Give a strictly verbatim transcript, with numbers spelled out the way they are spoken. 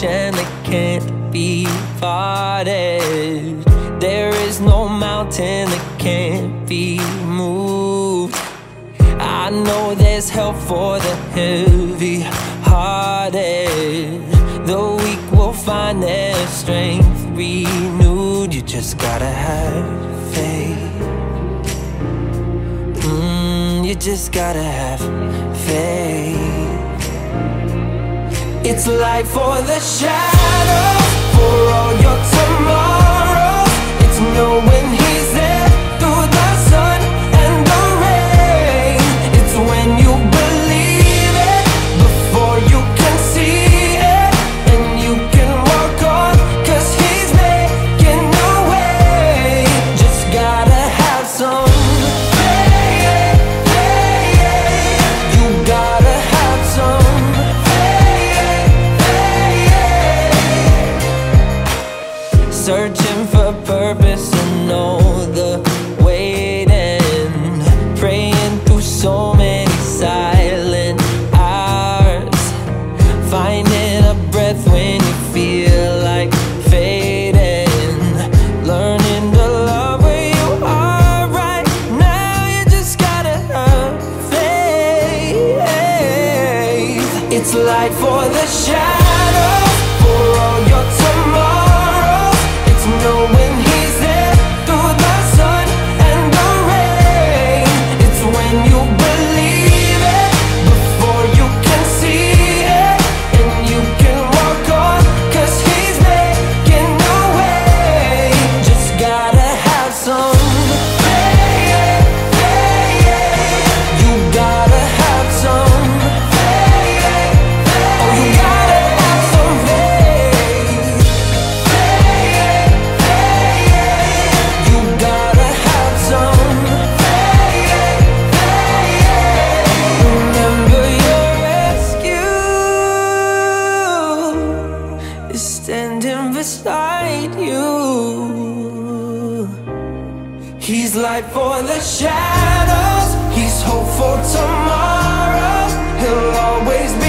ocean that can't be parted. There is no mountain that can't be moved. I know there's help for the heavy-hearted. The weak will find their strength renewed. You just gotta have faith. Mm, you just gotta have faith. It's light for the shadows, for all your tomorrows. It's knowing He's there through the sun and the rain. It's when you believe it before you can see it, and you can walk on, 'cause He's making a way. Just gotta have some faith, faith. You gotta have some faith, faith. Searching for purpose and know the waiting, praying through so many silent hours, finding a breath when you feel like fading, learning to love where you are right now. You just gotta have faith. It's light for the shadows, for all your tomorrows. It's knowing He's there through the sun and the rain. It's when you believe it before you can see it, and you can walk on, 'cause He's making a way. Just gotta have some faith, faith. You gotta have some faith, faith. Oh, you gotta have some faith, faith, faith. You gotta have some faith, faith. Remember your rescue is standing beside you. He's light for the shadows, He's hope for tomorrow. He'll always be